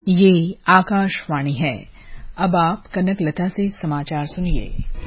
ये आकाशवाणी है। अब आप कनक लता से समाचार सुनिए।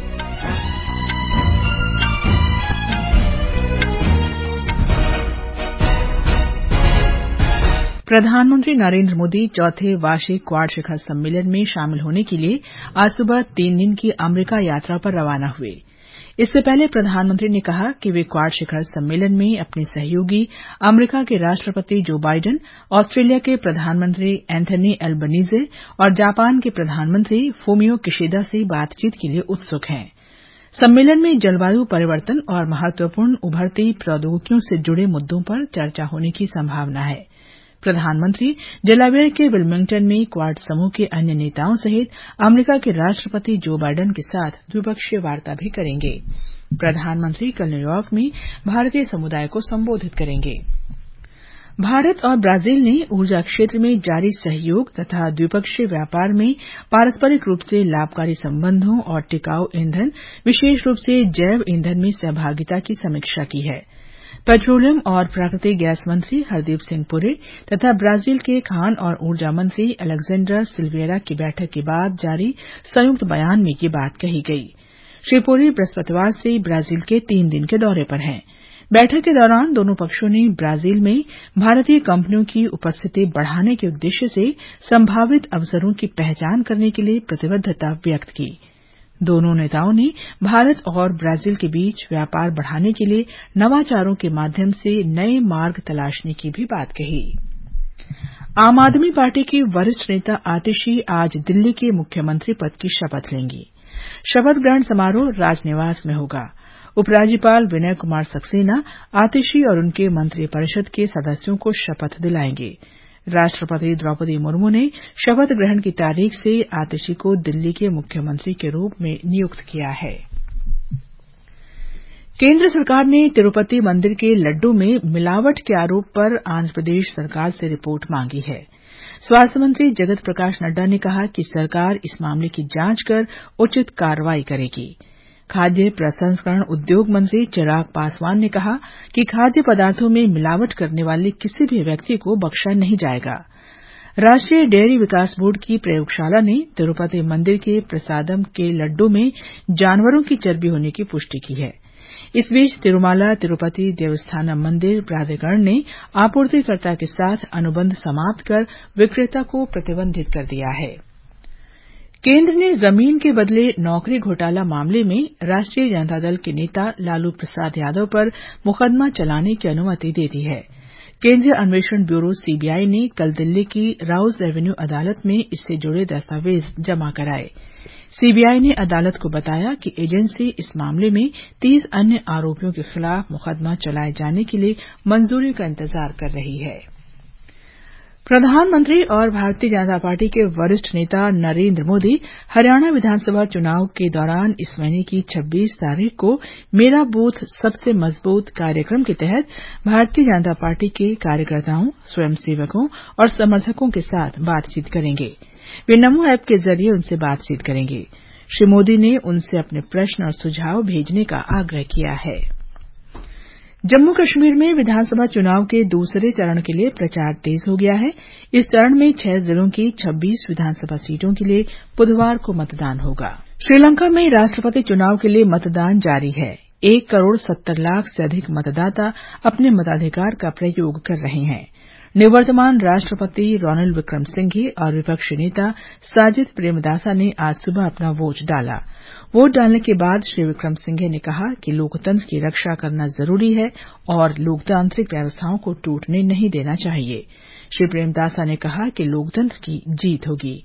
प्रधानमंत्री नरेंद्र मोदी चौथे वार्षिक क्वाड शिखर सम्मेलन में शामिल होने के लिए आज सुबह 3 दिन की अमरीका यात्रा पर रवाना हुए। इससे पहले प्रधानमंत्री ने कहा कि वे क्वाड शिखर सम्मेलन में अपने सहयोगी अमरीका के राष्ट्रपति जो बाइडेन, ऑस्ट्रेलिया के प्रधानमंत्री एंथनी एल्बनीजे और जापान के प्रधानमंत्री फूमियो किशिदा से बातचीत के लिए उत्सुक हैं। सम्मेलन में जलवायु परिवर्तन और महत्वपूर्ण उभरती प्रौद्योगिकियों से जुड़े मुद्दों पर चर्चा होने की संभावना है। प्रधानमंत्री डेलावेयर के विल्मिंगटन में क्वाड समूह के अन्य नेताओं सहित अमरीका के राष्ट्रपति जो बाइडेन के साथ द्विपक्षीय वार्ता भी करेंगे। प्रधानमंत्री कल न्यूयॉर्क में भारतीय समुदाय को संबोधित करेंगे। भारत और ब्राजील ने ऊर्जा क्षेत्र में जारी सहयोग तथा द्विपक्षीय व्यापार में पारस्परिक रूप से लाभकारी संबंधों और टिकाऊ ईंधन, विशेष रूप से जैव ईंधन में सहभागिता की समीक्षा की है। पेट्रोलियम और प्राकृतिक गैस मंत्री हरदीप सिंह पुरी तथा ब्राजील के खान और ऊर्जा मंत्री अलेक्जेंडर सिल्वेरा की बैठक के बाद जारी संयुक्त बयान में ये बात कही गई। श्री पुरी बृहस्पतिवार से ब्राजील के 3 दिन के दौरे पर हैं। बैठक के दौरान दोनों पक्षों ने ब्राजील में भारतीय कंपनियों की उपस्थिति बढ़ाने के उद्देश्य से संभावित अवसरों की पहचान करने के लिए प्रतिबद्धता व्यक्त की। दोनों नेताओं ने भारत और ब्राजील के बीच व्यापार बढ़ाने के लिए नवाचारों के माध्यम से नए मार्ग तलाशने की भी बात कही। आम आदमी पार्टी की वरिष्ठ नेता आतिशी आज दिल्ली के मुख्यमंत्री पद की शपथ लेंगी। शपथ ग्रहण समारोह राजनिवास में होगा। उपराज्यपाल विनय कुमार सक्सेना आतिशी और उनके मंत्रिपरिषद के सदस्यों को शपथ दिलाएंगे। राष्ट्रपति द्रौपदी मुर्मू ने शपथ ग्रहण की तारीख से आतिशी को दिल्ली के मुख्यमंत्री के रूप में नियुक्त किया है। केंद्र सरकार ने तिरुपति मंदिर के लड्डू में मिलावट के आरोप पर आंध्र प्रदेश सरकार से रिपोर्ट मांगी है। स्वास्थ्य मंत्री जगत प्रकाश नड्डा ने कहा कि सरकार इस मामले की जांच कर उचित कार्रवाई करेगी। खाद्य प्रसंस्करण उद्योग मंत्री चिराग पासवान ने कहा कि खाद्य पदार्थों में मिलावट करने वाले किसी भी व्यक्ति को बख्शा नहीं जाएगा। राष्ट्रीय डेयरी विकास बोर्ड की प्रयोगशाला ने तिरुपति मंदिर के प्रसादम के लड्डू में जानवरों की चर्बी होने की पुष्टि की है। इस बीच तिरुमाला तिरुपति देवस्थानम मंदिर प्राधिकरण ने आपूर्तिकर्ता के साथ अनुबंध समाप्त कर विक्रेता को प्रतिबंधित कर दिया है। केंद्र ने जमीन के बदले नौकरी घोटाला मामले में राष्ट्रीय जनता दल के नेता लालू प्रसाद यादव पर मुकदमा चलाने की अनुमति दे दी है। केंद्रीय अन्वेषण ब्यूरो सीबीआई ने कल दिल्ली की राउज एवेन्यू अदालत में इससे जुड़े दस्तावेज जमा कराए। सीबीआई ने अदालत को बताया कि एजेंसी इस मामले में 30 अन्य आरोपियों के खिलाफ मुकदमा चलाए जाने के लिए मंजूरी का इंतजार कर रही है। प्रधानमंत्री और भारतीय जनता पार्टी के वरिष्ठ नेता नरेंद्र मोदी हरियाणा विधानसभा चुनाव के दौरान इस महीने की 26 तारीख को मेरा बूथ सबसे मजबूत कार्यक्रम के तहत भारतीय जनता पार्टी के कार्यकर्ताओं, स्वयंसेवकों और समर्थकों के साथ बातचीत करेंगे। वे नमो ऐप के जरिए उनसे बातचीत करेंगे। श्री मोदी ने उनसे अपने प्रश्न और सुझाव भेजने का आग्रह किया है। जम्मू कश्मीर में विधानसभा चुनाव के दूसरे चरण के लिए प्रचार तेज हो गया है। इस चरण में 6 जिलों की 26 विधानसभा सीटों के लिए बुधवार को मतदान होगा। श्रीलंका में राष्ट्रपति चुनाव के लिए मतदान जारी है। 1 करोड़ 70 लाख से अधिक मतदाता अपने मताधिकार का प्रयोग कर रहे हैं। निवर्तमान राष्ट्रपति रानिल विक्रमसिंघे और विपक्षी नेता साजिद प्रेमदासा ने आज सुबह अपना वोट डाला। वोट डालने के बाद श्री विक्रमसिंघे ने कहा कि लोकतंत्र की रक्षा करना जरूरी है और लोकतांत्रिक व्यवस्थाओं को टूटने नहीं देना चाहिए। श्री प्रेमदासा ने कहा कि लोकतंत्र की जीत होगी।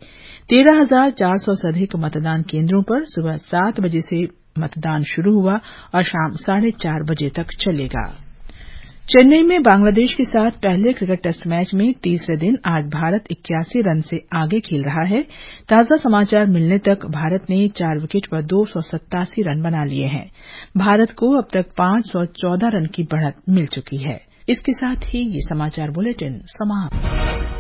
13,400 से अधिक मतदान केंद्रों पर सुबह 7 बजे से मतदान शुरू हुआ और शाम 4:30 बजे तक चलेगा। चेन्नई में बांग्लादेश के साथ पहले क्रिकेट टेस्ट मैच में तीसरे दिन आज भारत 81 रन से आगे खेल रहा है। ताजा समाचार मिलने तक भारत ने 4 विकेट पर 287 रन बना लिए हैं। भारत को अब तक 514 रन की बढ़त मिल चुकी है। इसके साथ ही ये समाचार बुलेटिन समाप्त।